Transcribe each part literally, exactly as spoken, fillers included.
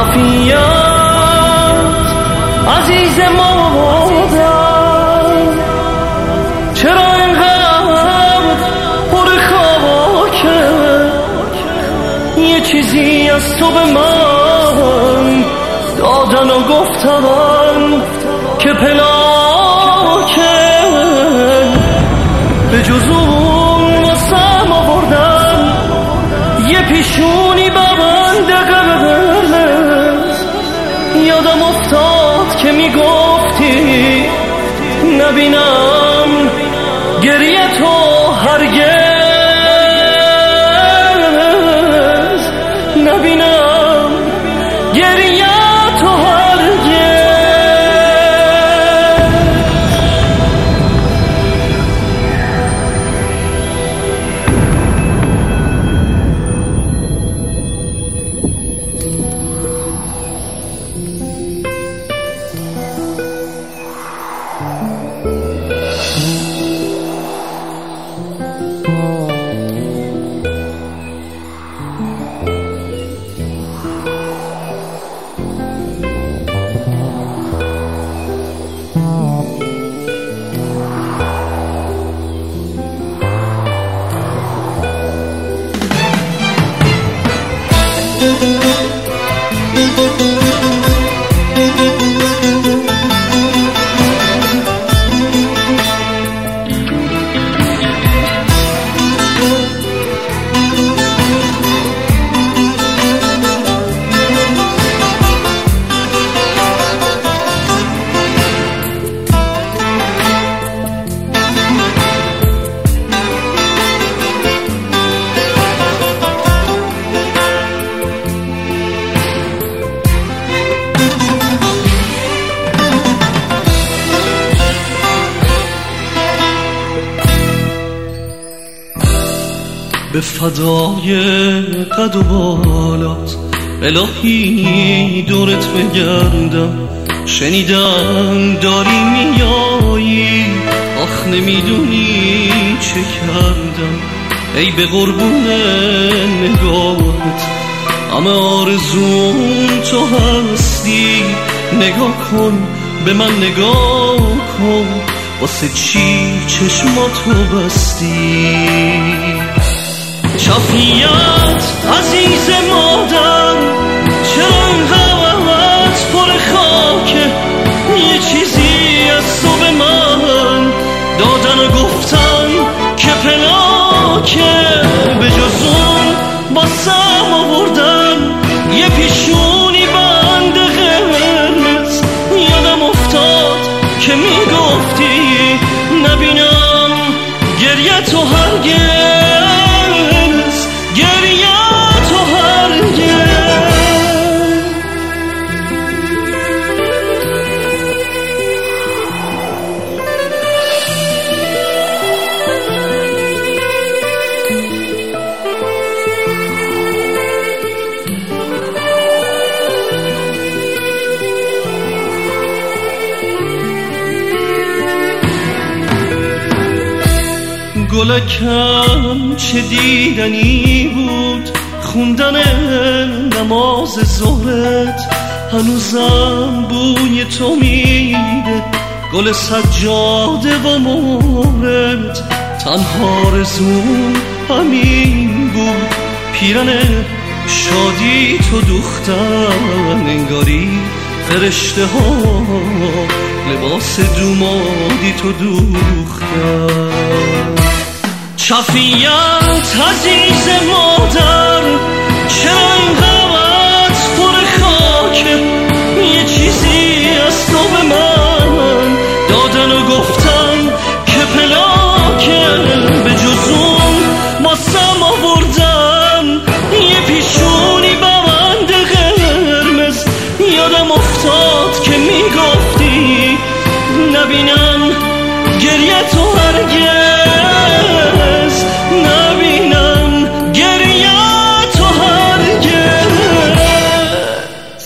شفیعت عزیز مادر، چرا اینقدر پر خاکه؟ یه چیزی از تو به من دادن و گفتن که پلاکه، به جز اون واسم آوردن یه پیشونی ببنده قرمز. یادم افتاد که میگفتی نبینم گریه تو هرگز، نبینم گریه تو هرگز. به فدای قد و بالات الهی دورت بگردم، شنیدم داری میایی، آخ نمیدونی چه کردم. ای به قربون نگاهت همه آرزون تو هستی، نگاه کن به من نگاه کن، واسه چی چشماتو بستی؟ شفیعت عزیز مادر، چرا اینقدر پر خاکه؟ یه چیزی از تو به من دادن و گفتن که پلاکه، به جز اون واسم آوردن یه پیشونی بند قرمز. یادم افتاد که میگفتی نبینم گریه تو هرگز، گلکم چه دیدنی بود خوندن نماز ظهرت، هنوزم بوی تو میده گل سجاده و مهرت. تنها آرزوم همین بود پیرن شادی تو دوختن، انگاری فرشته ها لباس دومادی تو دوختن. شفیعت عزیز مادر، چرا اینقدر پر خاکه؟ یه چیزی از تو به من دادن و گفتن که پلاکه، به جز اون واسم آوردن یه پیشونی بند قرمز. یادم افتاد که میگفتی نبینم گریه تو هرگز، نبینم گریه تو هرگز.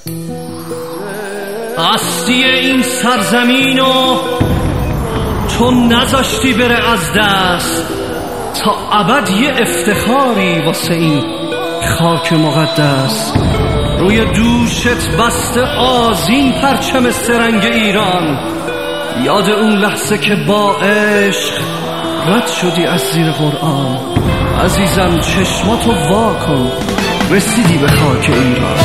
هستی این سرزمینو تو نذاشتی بره از دست، تا ابد یه افتخاری واسه این خاک مقدس. روی دوشت بسته آذین پرچم سرنگ ایران. یاد اون لحظه که با عشق رد شدی از زیر قرآن. عزیزم چشماتو وا کن، رسیدی به خاک ایران.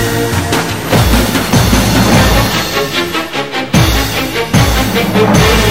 We'll be right back.